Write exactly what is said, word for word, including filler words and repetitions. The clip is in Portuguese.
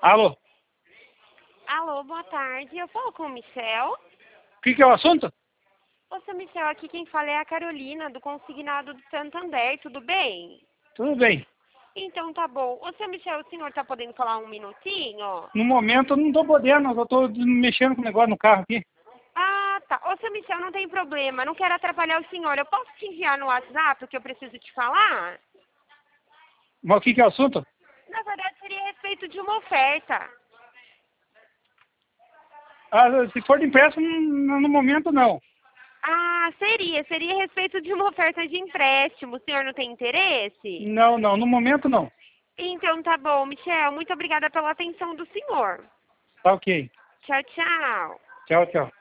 Alô? Alô, boa tarde. Eu falo com o Michel. O que, que é o assunto? Ô, seu Michel, aqui quem fala é a Carolina, do Consignado do Santander. Tudo bem? Tudo bem. Então tá bom. Ô, seu Michel, o senhor tá podendo falar um minutinho? No momento eu não tô podendo, eu tô mexendo com o negócio no carro aqui. Ah, tá. Ô, seu Michel, não tem problema. Não quero atrapalhar o senhor. Eu posso te enviar no WhatsApp o que eu preciso te falar? Mas o que, que é o assunto? Na verdade, seria a respeito de uma oferta. Ah, se for de empréstimo, no no momento não. Ah, seria. Seria a respeito de uma oferta de empréstimo. O senhor não tem interesse? Não, não, no momento não. Então tá bom, Michel. Muito obrigada pela atenção do senhor. Tá ok. Tchau, tchau. Tchau, tchau.